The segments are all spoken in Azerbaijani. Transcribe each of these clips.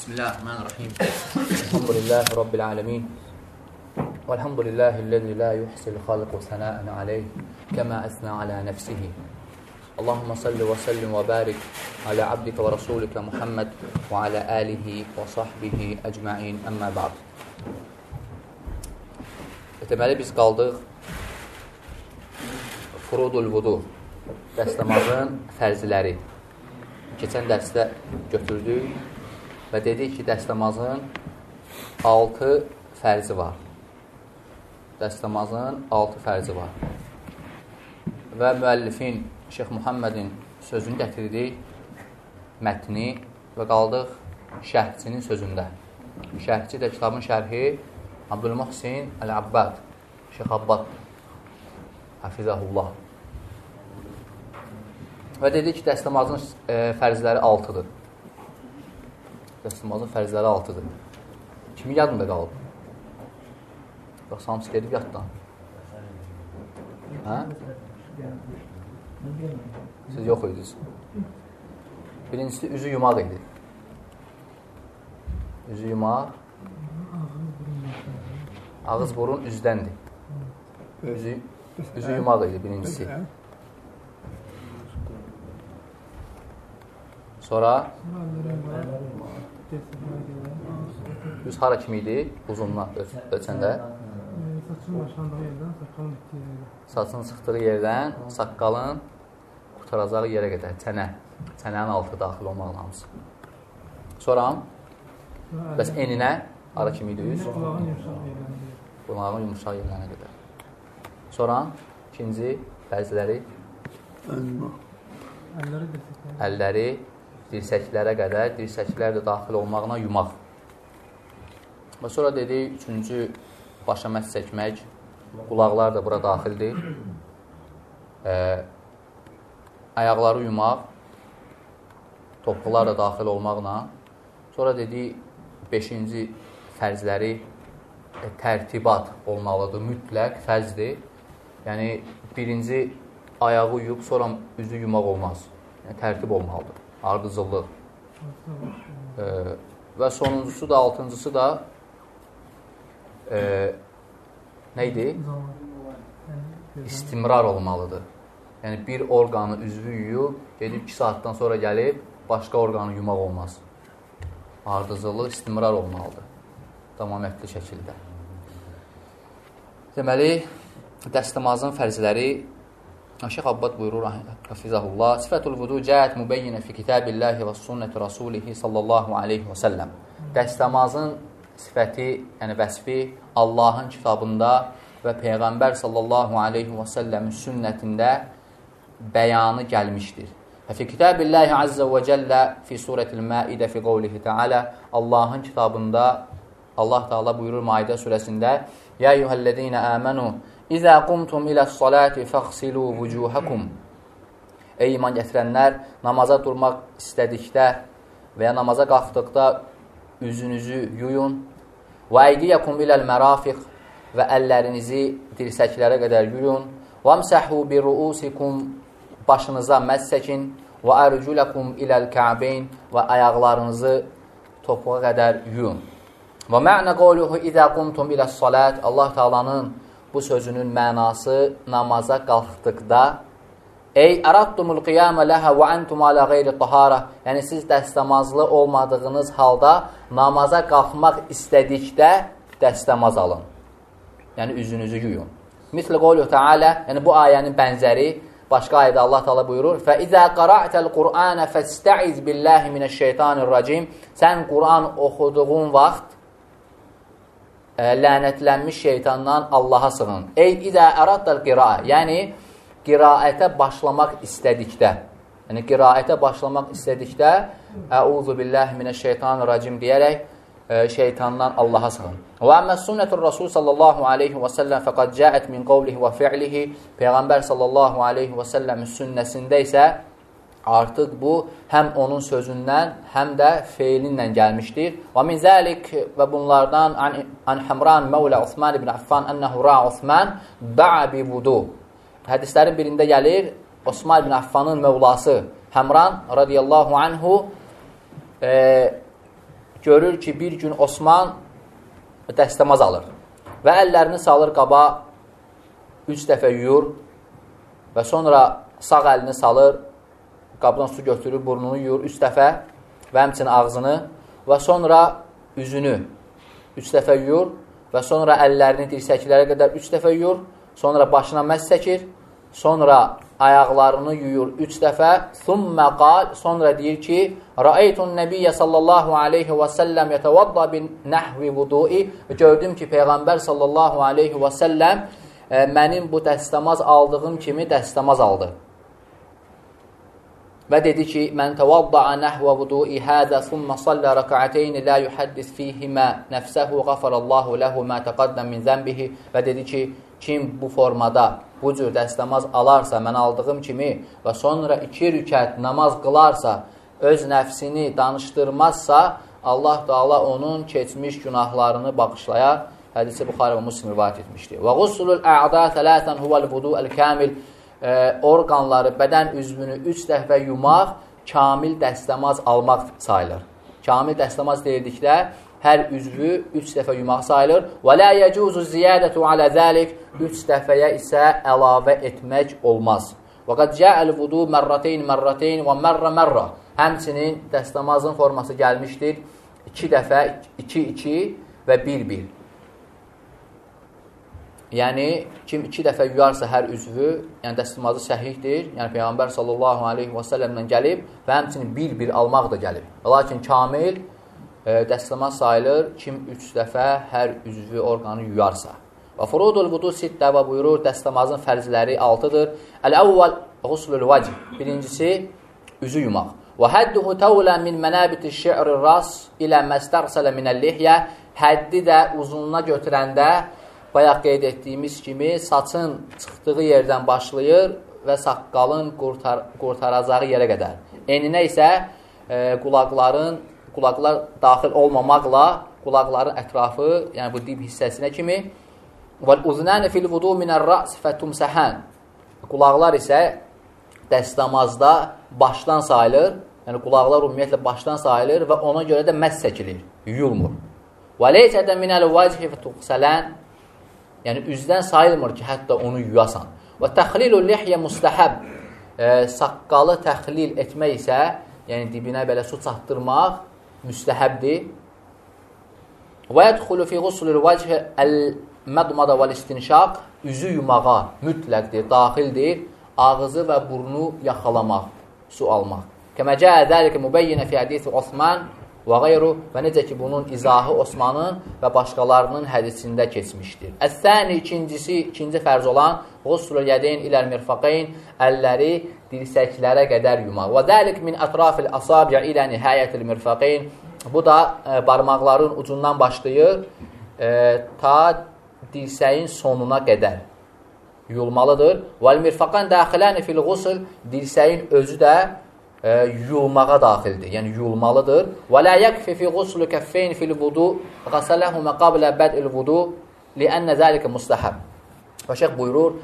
Bismillahirrahmanirrahim. Elhamdülillahi Rabbil alemin. Velhamdülillahi'llezî lâ yuhsil halqu senâen aleyh kemâ esnâ alâ nefsihi. Allahümme salli ve sellim ve barik ala abdike ve rasulike Muhammed ve ala alihi ve sahbihi ecma'in emmâ ba'd. Deməli, biz qaldıq furudul vudu, dəstəmazın fərziləri. Keçən dərsdə götürdük və dedik ki, dəstəmazın 6 fərzi var. Dəstəmazın 6 fərzi var. Və müəllifin Şeyx Muhammedin sözünü gətirdik, mətni və qaldıq şərhçinin sözündə. Şərhçi də kitabın şərhi Abdülmuhsin Əl-Abbad, Şeyx Abbad, Hafizəhullah. Və dedik ki, dəstəmazın fərzləri 6-dır. Dəstəmazın fərzləri 6-dır. Kimin yadında qalıb? Bax, hamısı gedib yaddan. Hə? Siz yox idiniz. Birincisi, üzü yumaq idi. Üzü yumaq. Ağız burun üzdəndir. Üzü yumaq idi birincisi. Sonra üz hara kimi idi? Uzunluq ölçəndə. Saçın çıxdığı yerdən saqqalın qurtaracağı yerə qədər. Çənənin altı daxil olmaqla hamısı. Sonra bəs eninə hara kimi idi üz? Qulağın yumuşaq yerlərinə qədər. Sonra ikinci fərzləri əlləri dirsəklərə qədər, dirsəklər də daxil olmaqla yumaq. Və sonra dedik, üçüncü başa məhz çəkmək, qulaqlar da bura daxildir. Ayaqları yumaq, topuqlar da daxil olmaqla. Sonra dedik, 5-ci fərzləri tərtibat olmalıdır, mütləq fərzdir. Yəni, birinci ayağı yuyub, sonra üzü yumaq olmaz. Yəni, tərtib olmalıdır, ardıcıllıq. Və sonuncusu da, altıncısı da nə idi? İstimrar olmalıdır. Yəni, bir orqanı, üzvü yuyub, gedib 2 saatdan sonra gəlib, başqa orqanı yumaq olmaz. Ardıcıllıq, istimrar olmalıdır. Tamamiyyətli şəkildə. Deməli, dəstəmazın fərzləri Şeyx Abbad buyurur, Hafizəhullah, Sifətul vudu cəhət mübəyyinə fi kitabillahi və sünnəti rasulihi sallallahu aleyhi və səlləm. Dəstəmazın sifəti, yəni vəsfi Allahın kitabında və Peyğəmbər sallallahu aleyhi və səlləmin sünnətində bəyanı gəlmişdir. Və fi kitabillahi azza və cəllə fi surətil Maidə fi qavlihi təalə, Allahın kitabında Allah Teala buyurur Maidə surəsində, Ya eyyuhəllədinə əmənu İzə qumtum iləs-salati fəxsilu vucuhakum. Ey iman gətirənlər, namaza durmaq istədikdə və ya namaza qalxdıqda üzünüzü yuyun. Və eydiyakum iləl-mərafiq və əllərinizi dirsəklərə qədər yuyun. Və amsəhu bi ruusikum, başınıza məs çəkin. Və ərculakum iləl-kə'beyn və ayaqlarınızı topuğa qədər yuyun. Və mə'nə qawluhu izə qumtum iləs-salat, Allah Teala'nın bu sözünün mənası namaza qalxdıqda ey ərattumul qiyamə ləhə və entum alə qeyri tahara, yəni siz dəstəmazlı olmadığınız halda namaza qalxmaq istədikdə dəstəmaz alın. Yəni üzünüzü yuyun. Misli qawluhu təalə, yəni bu ayənin bənzəri başqa ayədə Allah Teala buyurur: "Fəizə qara'təl Qur'anə fəstəiz billahi minəşşeytanirracim." Sən Qur'an oxuduğun vaxt lənətlənmiş şeytandan Allaha sığın. Ey izə əraddəl qiraə, yəni qiraətə başlamaq istədikdə, yəni qiraətə başlamaq istədikdə Əuzu billahi minəşşeytanirracim deyərək şeytandan Allaha sığın. Və əmmə sünnətur Rasul sallallahu aleyhi və səlləm fəqad cəət min qavlihi və fi'lihi, Peyğəmbər sallallahu aleyhi və səlləmin sünnəsində isə artıq bu həm onun sözündən, həm də feilinlə gəlmişdir. Və min zəlik və bunlardan an Həmran Məvlə Osman ibn Affan ənəhu ra Osman ba'a bi vudu. Hədislərin birində gəlir, Osman ibn Affanın mövlası Həmran radiyallahu anhu görür ki, bir gün Osman dəstəmaz alır və əllərini salır qaba, 3 dəfə yuyur və sonra sağ əlini salır, qabdan su götürür, burnunu yuyur 3 dəfə və həmçinin ağzını və sonra üzünü 3 dəfə yuyur və sonra əllərini dirsəklərə qədər 3 dəfə yuyur, sonra başına məs çəkir, sonra ayaqlarını yuyur 3 dəfə, thumma qal, sonra deyir ki, Rəeytun Nəbiyyə sallallahu aleyhi və səlləm yətəvadda bin nəhvi vudui, gördüm ki, Peyğəmbər sallallahu aleyhi və səlləm mənim bu dəstəmaz aldığım kimi dəstəmaz aldı. Və dedi ki, mən təvadda'a nəhvə vudui hədə, thumma sallə rəka'ateyni la yuhaddis fihimə nəfsəhu, qafarallahu ləhu mə təqaddəm min zənbihi və dedi ki, kim bu formada, bu cür dəstəmaz alarsa, mən aldığım kimi və sonra 2 rükət namaz qılarsa, öz nəfsini danışdırmazsa, Allah Teala onun keçmiş günahlarını bağışlayar. Hədisi Buxari və Müslim rivayət etmişdir. Və qusulul ə'da thələtən huvəl vudu'əl kamil, orqanları, bədən üzvünü 3 dəfə yumaq, kamil dəstəmaz almaq sayılır. Kamil dəstəmaz deyildikdə, hər üzvü 3 dəfə yumaq sayılır. Və lə yəcuzu ziyadətu alə zəlik, 3 dəfəyə isə əlavə etmək olmaz. Və qad cəəl vudu mərrateyn və mərrə. Həmçinin dəstəmazın forması gəlmişdir. 2 dəfə, 2-2 və 1-1. Yəni, kim 2 dəfə yuyarsa hər üzvü, yəni dəstəmazı səhihdir. Yəni, Peyğəmbər sallallahu aleyhi və səlləmdən gəlib və həmçinin 1-1 almaq da gəlib. Lakin kamil dəstəmaz sayılır, kim 3 dəfə hər üzvü orqanı yuyarsa. Və furudul vudu sittə və buyurur, dəstəmazın fərzləri 6-dır. Əl-əvvəlğuslul vəcih, birincisi üzü yumaq. Və hədduhu təvlən min mənəbiti şi'ri ras ilə məstərsələ minəl-lihyə, həddi də uzununa götürəndə, bayaq qeyd etdiyimiz kimi, saçın çıxdığı yerdən başlayır və saqqalın qurtaracağı yerə qədər. Eninə isə qulaqlar daxil olmamaqla, qulaqların ətrafı, yəni bu dib hissəsinə kimi, vəl-uzunəni fil-vudu minər-ras fətumsəhən, qulaqlar isə dəstəmazda başdan sayılır, yəni qulaqlar ümumiyyətlə başdan sayılır və ona görə də məs çəkilir, yuyulmur. Və leycədə minəl-vəcih fətuqsələn, yəni üzdən sayılmır ki, hətta onu yuyasan. Və təxlilul lihyə müstəhəb, saqqalı təxlil etmək isə, yəni dibinə belə su çatdırmaq müstəhəbdir. Və yədxulu fi quslul vəcih əl-mədmada vəl-istinşaq, üzü yumağa mütləqdir, daxildir, ağzı və burnu yaxalamaq, su almaq. Kəmə cəə dəlikə mübəyyinə fi hədisi Osman və qeyru və necə ki, bunun izahı Osmanın və başqalarının hədisində keçmişdir. Əs-səni, ikinci fərz olan quslul yədeyn iləl mirfaqeyn, əlləri dirsəklərə qədər yumaq. Və dəlik min ətrafil asabiyə ilə nihayətil mirfaqeyn, bu da barmaqların ucundan başlayır, ta dirsəyin sonuna qədər yuyulmalıdır. Vəl-mirfaqan daxiləni fil qusl, dirsəyin özü də yuyulmağa daxildir, yəni yuyulmalıdır. Və lə yəkfi fi quslu kəffeyn fil vudu qasələhumə qablə bəd'il vudu liənnə zəlikə mustəhəb. Və şeyh buyurur,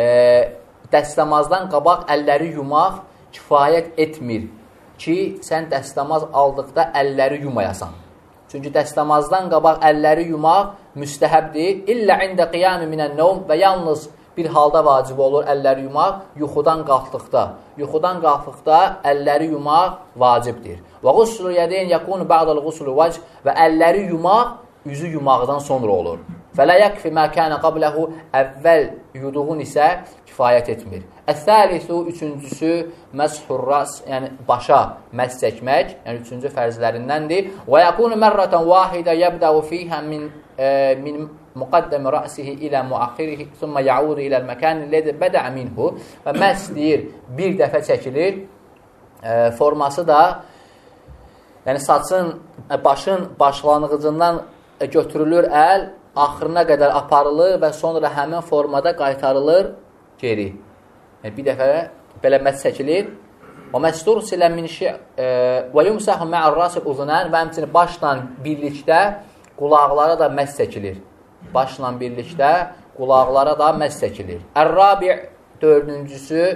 dəstəmazdan qabaq əlləri yumaq kifayət etmir ki, sən dəstəmaz aldıqda əlləri yumayasan. Çünki dəstəmazdan qabaq əlləri yumaq müstəhəbdir. İllə ində qiyami minən-nəvm və yalnız bir halda vacib olur əlləri yumaq, yuxudan qalxdıqda. Yuxudan qalxdıqda əlləri yumaq vacibdir. Və quslul yədeyn yəkunu ba'dal quslul vəcih, və əlləri yumaq üzü yumaqdan sonra olur. Fələ yəkfi mə kənə qabləhu, əvvəl yuduğun isə kifayət etmir. Əs-səlisu, üçüncüsü məshur ras, yəni başa məs çəkmək, yəni üçüncü fərzlərindəndir. Və yəkunu mərrətən vahidə yəbdəu fiyhə min müqəddəmi rəsihi ilə müaxirihi, thumma yaudu iləl məkəni lədə bədə minhu, və məs deyir, bir dəfə çəkilir, forması da, yəni saçın, başın başlanğıcından götürülür əl, axırına qədər aparılır və sonra həmin formada qaytarılır geri. Yəni, bir dəfə belə məs çəkilir. Və məstur silə min və yumsəhu mə'ər rasil uzunən, və həmçinin başla birlikdə qulaqlara da məs çəkilir. Başla birlikdə qulaqlara da məs çəkilir. Ər-rabi' dördüncüsü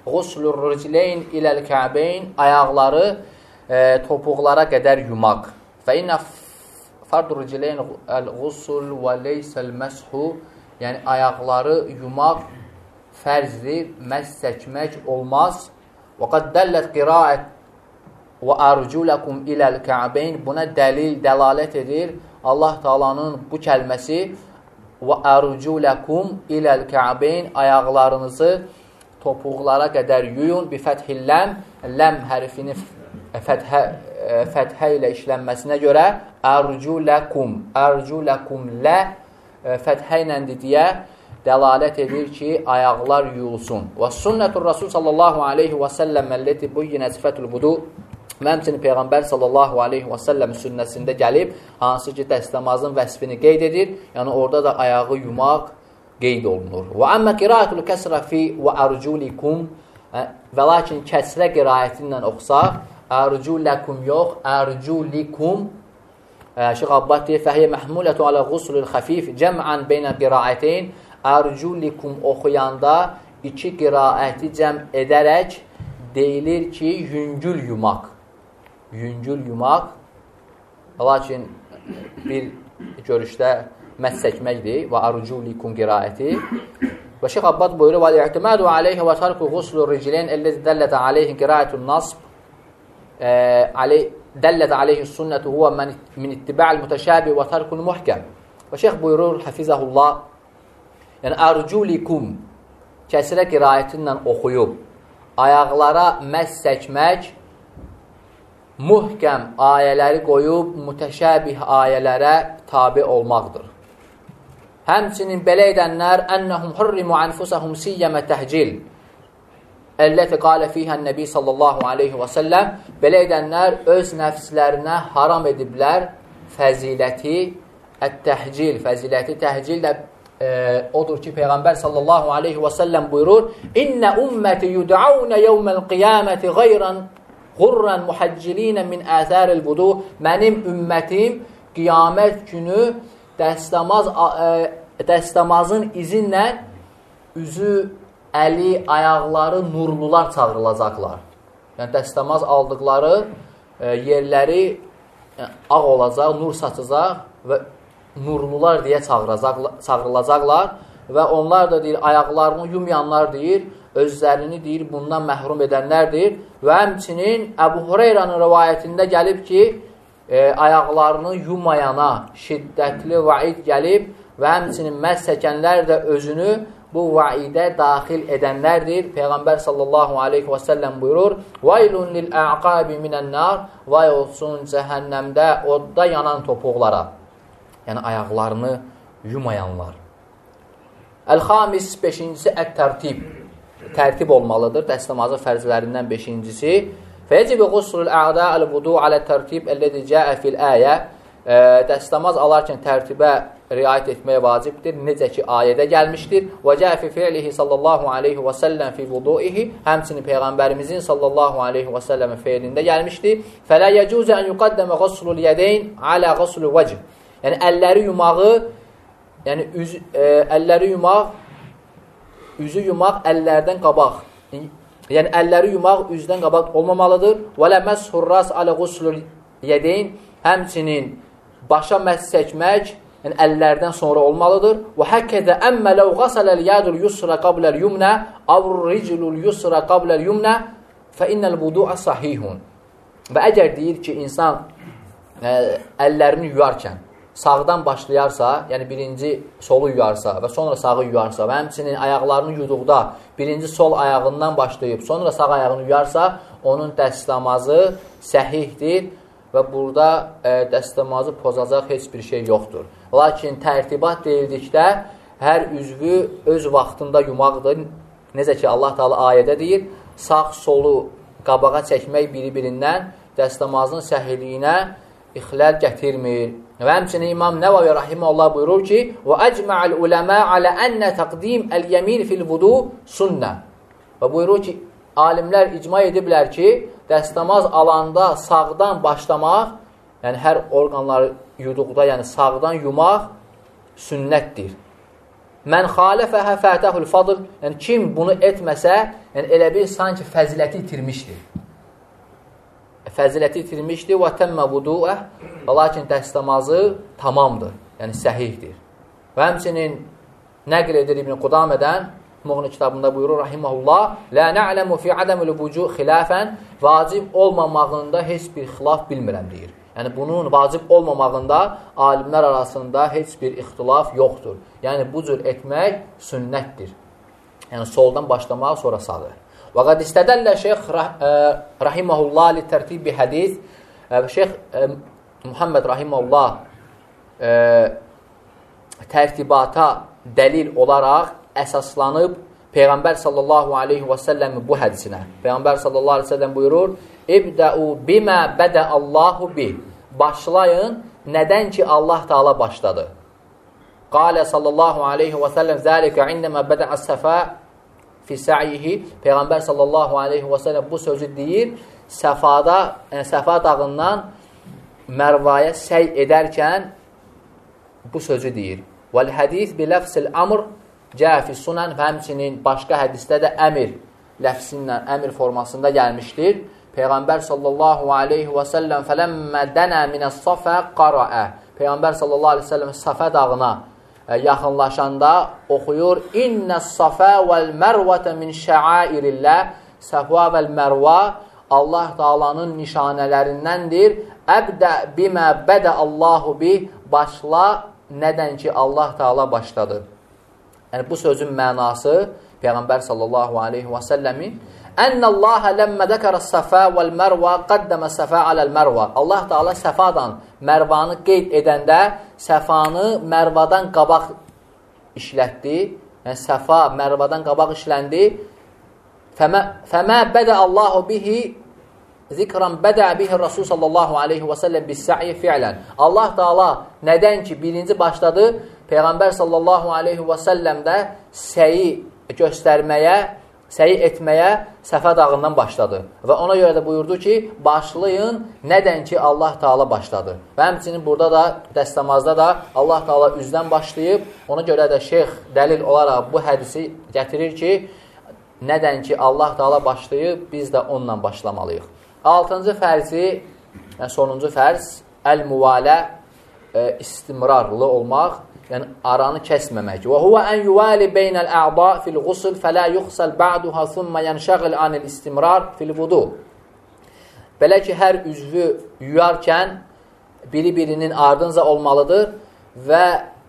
quslur ricleyn iləl kəbeyn, ayaqları topuqlara qədər yumaq. فَإِنَّ فَرْضُ الرِّجِلَيْنِ الْغُسُلُ وَلَيْسَ الْمَسْحُ Yəni, ayaqları yumaq fərzdir, məs çəkmək olmaz. وَقَدْ دَلَّتْ قِرَاءَةٌ وَأَرْجُلَكُمْ إِلَى الْكَعْبَيْنِ Buna dəlalət edir Allah Taala'nın bu kəlməsi وَأَرْجُلَكُمْ إِلَى الْكَعْبَيْنِ Ayaqlarınızı topuqlara qədər yuyun. Bifəthilləm, ləm hərfini fəthə ilə işlənməsinə görə ərculəkum, ərculəkum lə fəthə ilə deyə dəlalət edir ki, ayaqlar yuyulsun. Və sünnətur Rasul sallallahu aleyhi və səlləm əlləti buyyinə sifətul vudu Məmçinin Peyğəmbər sallallahu aleyhi və səlləm sünnəsində gəlib, hansı ki, dəstəmazın vəsfini qeyd edir. Yəni, orada da ayağı yumaq qeyd olunur. Və əmmə qirayətul kəsrə fi və ərculikum və lakin kəsrə qirayəti ilə oxusaq, ərculəkum yox, ərculikum Şeyx Abbad deyir, fəhiyyə məhmulətu alə quslul xəfif cəmən beynə qiraəteyn ərculikum oxuyanda iki qiraəti cəm edərək deyilir ki, yüngül yumaq. Yüngül yumaq, lakin bir görüşdə məs çəkməkdir və ərculikum qiraəti. Və Şeyx Abbad buyurur, وَالْاِعْتِمَادُ عَلَيْهِ وَتَرْكُ غُسْلُ الرِّجِلَيْنِ اَلَّذِ دَلَّتَ عَلَيْهِ قِرَاءَةُ النَّصْبِ دَلَّتَ عَلَيْهِ السُنَّةُ هُوَ مِنْ اِتِّبَعِ الْمُتَشَابِ وَتَرْكُ الْمُحْكَمِ Və Şeyx buyurur, Həfizəhullah, yəni ərculikum kəsrə qiraəti ilə oxuyub, ayaqlara məs çəkmək, muhkəm ayələri qoyub, mütəşəbih ayələrə tabi olmaqdır. Həmçinin belə edənlər ennəhum hurrimu anfusahum siyyəmə təhcil əlləti qalə fiyhən nəbi sallallahu aleyhi və səlləm belə edənlər öz nəfslərinə haram ediblər fəziləti ət-təhcil. Fəziləti təhcil də odur ki, Peyğəmbər sallallahu aleyhi və səlləm buyurur, İnnə ümməti yud'aunə yevməl qiyaməti qeyran qurran muhəccilinə min əthəril vudu Mənim ümmətim qiyamət günü dəstəmazın izinlə üzü, əli, ayaqları nurlular çağırılacaqlar. Yəni, dəstəmaz aldıqları yerləri ağ olacaq, nur saçacaq və nurlular deyə çağırılacaqlar və onlar da deyir, ayaqlarını yumayanlar deyir, özlərini deyir, bundan məhrum edənlərdir və həmçinin Əbu Hureyranın rəvayətində gəlib ki, ayaqlarını yumayana şiddətli vaid gəlib və həmçinin məs çəkənlər də özünü bu vaidə daxil edənlərdir. Peyğəmbər sallallahu aleyhi və səlləm buyurur, Vaylun lil əqabi minən-nar Vay olsun cəhənnəmdə odda yanan topuqlara. Yəni, ayaqlarını yumayanlar. Əl-xamis, beşincisi, ət-tərtib. Tərtib olmalıdır. Dəstəmazın fərzlərindən beşincisi. Fəyəcib quslul ə'da əl-vudu alə tərtib əlləzi cəə fil-əyə Dəstəmaz alarkən tərtibə riayət etməyə vacibdir. Necə ki, ayədə gəlmişdir. Və cəə fi fi'lihi sallallahu aleyhi və səlləm fi vudu'ihi Həmçinin Peyğəmbərimizin sallallahu aleyhi və səlləmin feilində gəlmişdir. Fələ yəcuzə ən yuqaddəmə quslul yədeyn alə quslul vəcib Yəni, əlləri yumağı, yəni əlləri yumaq, üzü yumaq əllərdən qabaq. Yəni, əlləri yumaq üzdən qabaq olmamalıdır. Və lə məshur ras alə quslul yədeyn Həmçinin başa məs çəkmək, yəni əllərdən sonra olmalıdır. Və həkkədə əmmə ləv qasələl yədul yusra qabləl yumnə avr riclul yusra qabləl yumnə fə innəl vudu'a sahihun Və əgər deyir ki, insan əllərini yuyarkən sağdan başlayarsa, yəni birinci solu yuyarsa və sonra sağı yuyarsa və həmçinin ayaqlarını yuduqda birinci sol ayağından başlayıb, sonra sağ ayağını yuyarsa, onun dəstəmazı səhihdir və burada dəstəmazı pozacaq heç bir şey yoxdur. Lakin tərtibat deyildikdə hər üzvü öz vaxtında yumaqdır. Necə ki, Allah Teala ayədə deyir, sağ solu qabağa çəkmək biri-birindən dəstəmazın səhihliyinə ixləl gətirmir. Və həmçinin İmam Nəvavi rahimehullah buyurur ki, və əcmə'əl uləmə alə ənə təqdim əl-yəmin fil-vudu sünnə. Və buyurur ki, alimlər icma ediblər ki, dəstəmaz alanda sağdan başlamaq, yəni hər orqanları yuduqda, yəni sağdan yumaq sünnətdir. Mən xalifəhə fətəhül fadıl, yəni kim bunu etməsə, yəni elə bir sanki fəziləti itirmişdir. Fəziləti itirmişdir və təmmə vudu'ə və lakin dəstəmazı tamamdır, yəni səhihdir. Və həmçinin nəql edir İbn Qudamədən, Muğni kitabında buyurur, rahiməhullah, lə nə'ləmu fi adəmül vücu xilafən, vacib olmamağında heç bir xilaf bilmirəm, deyir. Yəni, bunun vacib olmamağında alimlər arasında heç bir ixtilaf yoxdur. Yəni, bu cür etmək sünnətdir. Yəni, soldan başlamaq, sonra sağı. Və qad istədəllə şeyx rahiməhullah li tərtibi hədis, şeyx Muhammed rahiməhullah tərtibata dəlil olaraq əsaslanıb Peyğəmbər sallallahu aleyhi və səlləmin bu hədisinə. Peyğəmbər sallallahu aleyhi və səlləm buyurur, İbdəu bimə bədə Allahu bih. Başlayın, nədən ki Allah Teala başladı. Qalə sallallahu aleyhi və səlləm, zəlikə indəmə bədə əs-səfə fi sə'ihi. Peyğəmbər sallallahu aleyhi və səlləm bu sözü deyir, Səfa dağından Mərvaya səy edərkən bu sözü deyir. Vəl-hədis bi-ləfsil əmr cəfi sunan və həmçinin başqa hədisdə də əmir ləfsinlə, əmir formasında gəlmişdir. Peyğəmbər sallallahu aleyhi və səlləm fələmmə dənə minəs-safə qarəə. Peyğəmbər sallallahu aleyhi və səlləm Safə dağına yaxınlaşanda oxuyur, İnnəs-safə vəl-mərvətə min şəairilləh. Səfa vəl-mərva Allah Taalanın nişanələrindəndir. Əbdə bimə bədə Allahu bih. Başla nədən ki Allah Taala başladı. Yəni, bu sözün mənası Peyğəmbər sallallahu aleyhi və səlləmin Ənəlləhə ləmmə dəkərəs-səfə vəl-mərvə qaddəmə səfə aləl-mərvə. Allah Taala Səfadan Mərvanı qeyd edəndə Səfanı Mərvadan qabaq işlətdi. Yəni, Səfa Mərvadan qabaq işləndi. Fəmə bədə Allahu bihi zikran bədə bihi Rasul sallallahu aleyhi və səlləm bis-sə'i fi'lən. Allah Taala nədən ki birinci başladı, Peyğəmbər sallallahu aleyhi və səlləm də səyi göstərməyə, səyi etməyə Səfə dağından başladı. Və ona görə də buyurdu ki, başlayın nədən ki Allah Taala başladı. Və həmçinin burada da, dəstəmazda da Allah Taala üzdən başlayıb, ona görə də şeyx dəlil olaraq bu hədisi gətirir ki, nədən ki Allah Taala başlayıb, biz də onunla başlamalıyıq. 6-cı fərzi, yəni sonuncu fərz, əl-müvalə, istimrarlı olmaq, yəni aranı kəsməmək. Və huvə ən yuvali beynəl ə'ba fil-ğusl fələ yuxsəl ba'duha thumma yanşəğil anil istimrar fil-vudu. Belə ki, hər üzvü yuyarkən biri-birinin ardınca olmalıdır və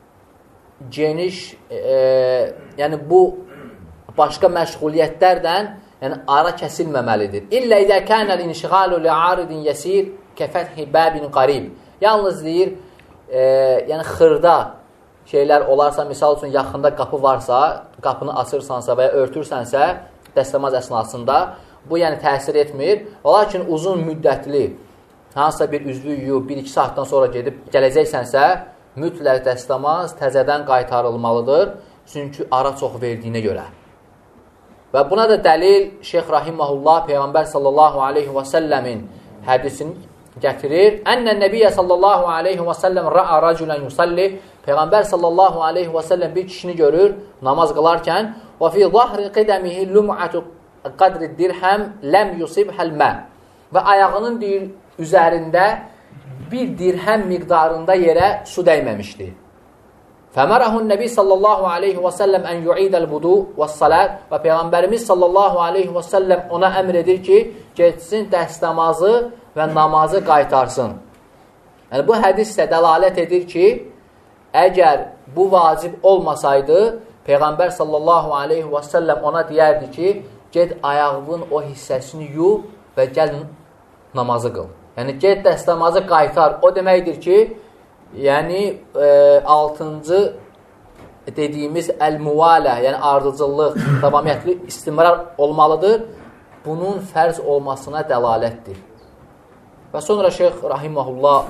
geniş, yəni bu başqa məşğuliyyətlərdən yəni ara kəsilməməlidir. İllə idə kənəl inşiğalu li'aridin yəsir kəfəthi bəbin qarib. Yalnız deyir, yəni xırda şeylər olarsa, misal üçün yaxında qapı varsa, qapını açırsansa və ya örtürsənsə, dəstəmaz əsnasında, bu yəni təsir etmir. Lakin uzun müddətli, hansısa bir üzvü yuyub, 1-2 saatdan sonra gedib gələcəksənsə, mütləq dəstəmaz təzədən qaytarılmalıdır. Çünki ara çox verdiyinə görə. Və buna da dəlil Şeyx Rahiməhullah Peyğəmbər sallallahu aleyhi və səlləmin hədisini gətirir. Ənnən nəbiyyə sallallahu aleyhi və səlləm rə'a rəculən yusalli. Peyğəmbər sallallahu aleyhi və səlləm bir kişini görür namaz qılarkən və fi zahri qidəmihi lum'atu qadri dirhəm ləm yusibhəl mə. Və ayağının deyir, üzərində bir dirhəm miqdarında yerə su dəyməmişdi. Fəmərəhun nəbi sallallahu aleyhi və səlləm ən yu'idəl vudu və salat. Və Peyğəmbərimiz sallallahu aleyhi və səlləm ona əmr edir ki, getsin dəstəmazı və namazı qaytarsın. Yəni, bu hədis isə dəlalət edir ki, əgər bu vacib olmasaydı, Peyğəmbər sallallahu aleyhi və səlləm ona deyərdi ki, get ayağının o hissəsini yu və gəl namazı qıl. Yəni, get dəstəmazı qaytar. O deməkdir ki, yəni 6-cı dediyimiz əl-müvalə, yəni ardıcıllıq, davamiyyətli istimrar olmalıdır. Bunun fərz olmasına dəlalətdir. Və sonra Şeyx Rahiməhullah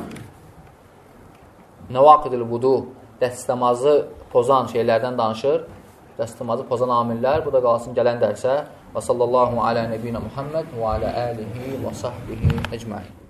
Nəvaqidil vudu, dəstəmazı pozan şeylərdən danışır. Dəstəmazı pozan amillər. Bu da qalsın gələn dərsə. Və sallallahu alə nəbiyyə Muhammed və alə əlihi və sahbihi əcmain.